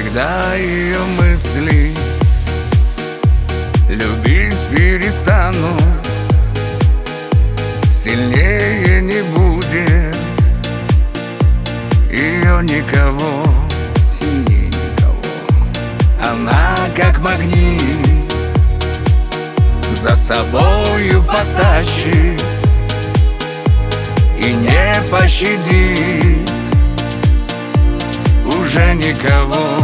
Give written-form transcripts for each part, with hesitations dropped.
Когда ее мысли любить перестанут, сильнее не будет ее никого, сильнее никого. Она как магнит за собою потащит и не пощадит уже никого.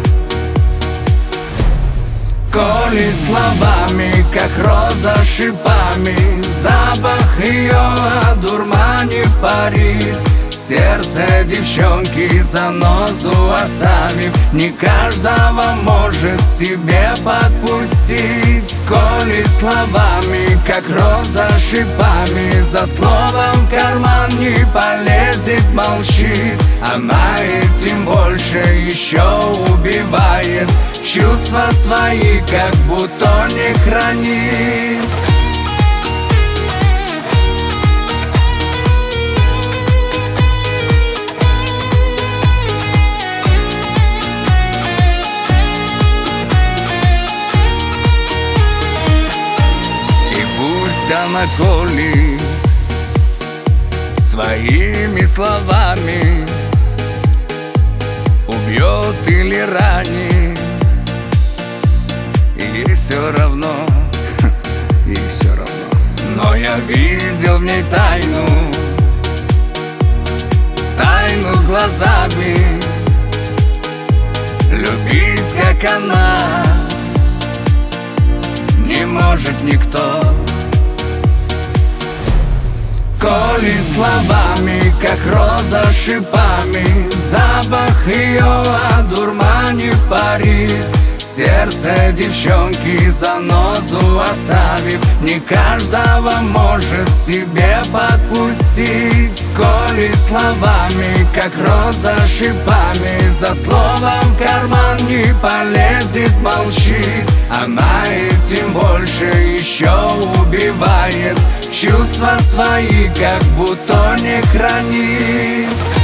Коли словами, как роза шипами, запах ее одурманив парит, сердце девчонки занозу оставив, не каждого может себе подпустить. Коли словами, как роза шипами, за словом в карман не полезет, молчит, она этим больше еще убивает, чувства свои как будто не хранит. Она колит своими словами, убьет или ранит, ей все равно, ей все равно. Но я видел в ней тайну с глазами, любить как она не может никто. Коли словами, как роза шипами, запах ее одурманив парит, сердце девчонки занозу оставив, не каждого может себе подпустить. Коли словами, как роза шипами, за словом в карман не полезет, молчит, она этим больше еще убивает, чувства свои как будто не хранит.